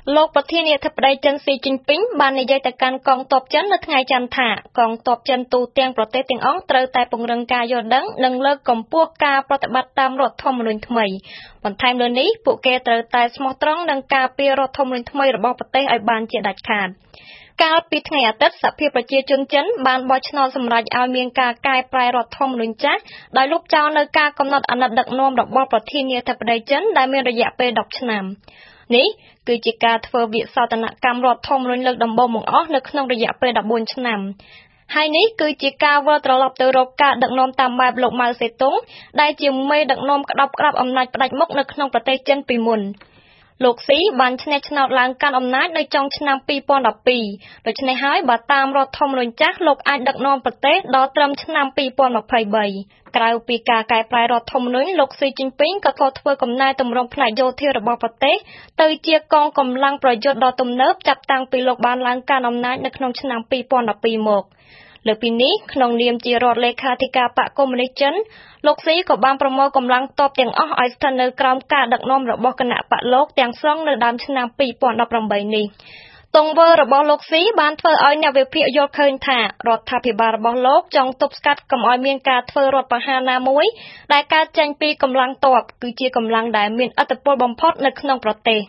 លោកប្រធានាធិបតីចិនស៊ីជីនពីងបាននិយាយទៅកាន់កងទ័ពចិននៅថ្ងៃច័ន្ទថាកងទ័ពចិនទូទាំងប្រទេសទាំងអស់ត្រូវតែពង្រឹងការយល់ដឹងនិងលើកកម្ពស់ការប្រតិបត្តិតាមរដ្ឋធម្មនុញ្ញថ្មីបន្ថែមលើនេះពួកគេត្រូវតែស្មោះត្រង់នឹងការពាររដ្ឋធម្មនុញ្ញថ្មីរបស់ប្រទេសឲ្យបានជាដាច់ខាតកាលពីថ្ងៃអាទិត្យសភាប្រជាជនចិនបានបោះឆ្នោតសម្រេចឲ្យមានការកែប្រែរដ្ឋធម្មនុញ្ញចាស់ដោយលុបចោលនៅការកំណត់អាណត្តិដឹកនាំរបស់ប្រធានាធិបតីចិនដែលមានរយៈពេល10ឆ្នាំនេះគឺជាការធ្វើវិសោធនកម្មរដ្ឋធម្មនុញ្ញលើកដំបូងបង្អស់នៅក្នុងរយៈពេល14ឆ្នាំហើយនេះគឺជាការវិលត្រឡប់ទៅរកការដឹកនាំតាមបែបលោកម៉ៅសេទុងដែលជាមេដឹកនាំក្តាប់អំណាចផ្ដាច់មុខនៅក្នុងប្រទេសចិនពីមុនលោកស៊ីបានឈ្នះឆ្នោតឡើងកាន់អំណាចនៅចុងឆ្នាំ2012ដូច្នេះហើយបើតាមរដ្ឋធម្មនុញ្ញចាស់លោកអាចដឹកនាំប្រទេសដល់ត្រឹមឆ្នាំ2023ក្រៅពីការកែប្រែរដ្ឋធម្មនុញ្ញលោកស៊ីជីនពីងក៏ធ្វើកំណែទម្រង់ផ្នែកយោធារបស់ប្រទេសទៅជាកងកម្លាំងប្រយុទ្ធដ៏ទំនើបចាប់តាំងពីលោកបានឡើងកាន់អំណាចនៅក្នុងឆ្នាំ2012មកលើពីនេះក្នុងនាមជារដ្ឋលេខាធិការបកកុម្មុយនីសចិនលោកស៊ីក៏បានប្រមូលកម្លាំងទ័ពទាំងអស់ឲ្យស្ថិតនៅក្រោមការដឹកនាំរបស់គណៈបកលោកទាំងស្រុងនៅដើមឆ្នាំ2018នេះទង្វើរបស់លោកស៊ីបានធ្វើឲ្យអ្នកវិភាគយល់ឃើញថារដ្ឋាភិបាលរបស់លោកចង់ទប់ស្កាត់កុំឲ្យមានការធ្វើរដ្ឋប្រហារណាមួយដែលកើតចេញពីកម្លាំងទ័ពគឺជាកម្លាំងដែលមានឥទ្ធិពលបំផុតនៅក្នុងប្រទេស